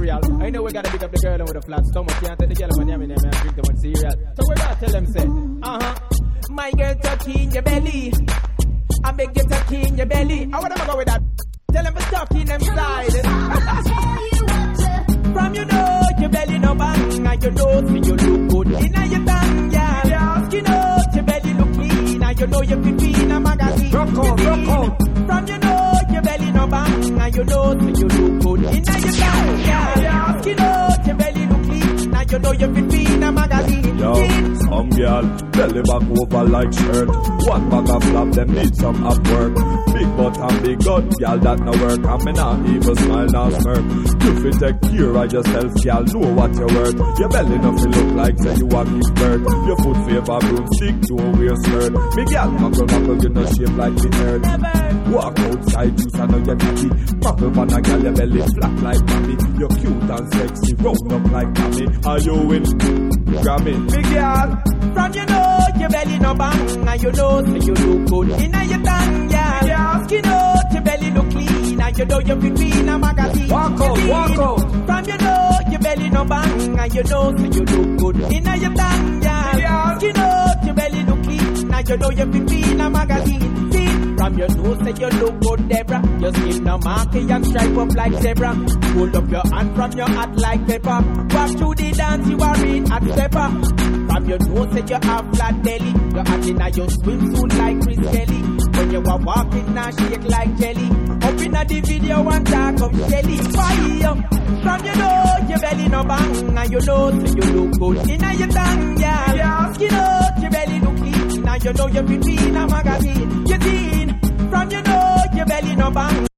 cereal. I know we gotta pick up the girl with a flat stomach. Can't tell the girl when I'm in there, man, drink too much cereal. So we gotta tell them, say, my girl tucky in your belly. I beg you tucky in your belly. I wanna go with that. Tell them to tuck in them side. From you know your belly no bang, and you know so you look good inna your tongue, yeah. Skin out your belly look clean, and you know you fit in a magazine. Rock out. From you know your belly no bang, and you know so you look good inna your tongue, yeah. Skin out your belly look clean, and you know you fit in a magazine. Yo, some girl belly back over like shirt. One bag of flap, them need some up work. Big butt and big gut, girl that no work. And me not even smile nor smirk. You fit take care of yourself, girl, know what you're worth. Your belly nothing look like say you a give birth. Your foot favor broomstick, don't wear skirt. Me girl muckle, you no shape like the earth. Walk outside, juice and know you're cocky. Muckle man a girl, your belly flat like mommy. You're cute and sexy, round up like mommy. Are you in? Grab it, big girl. From you know your belly no bang, and you know so you look good inna your tongue, yeah. Skin out your belly look clean, and you know you fit in a magazine. Walk out. From you know your belly no bang, and you know so you look good inna your tongue, yeah. Skin out your belly look clean, and you know you fit in a magazine. From your nose say you look good, Deborah. Your skin no marky and stripe up like zebra. Hold up your hand from your hat like pepper. Walk through the dance you are in at stepper. From your nose say you have flat belly. Your hat inna your swimsuit like Chris Kelly. When you are walking now shake like jelly. Up inna the video and talk of jelly. Fire. From you know your belly no bang, and you know so you look good inna your tongue, yeah. Skin out your belly look clean, and you know you fit in a magazine. You see. From you know your belly no bang.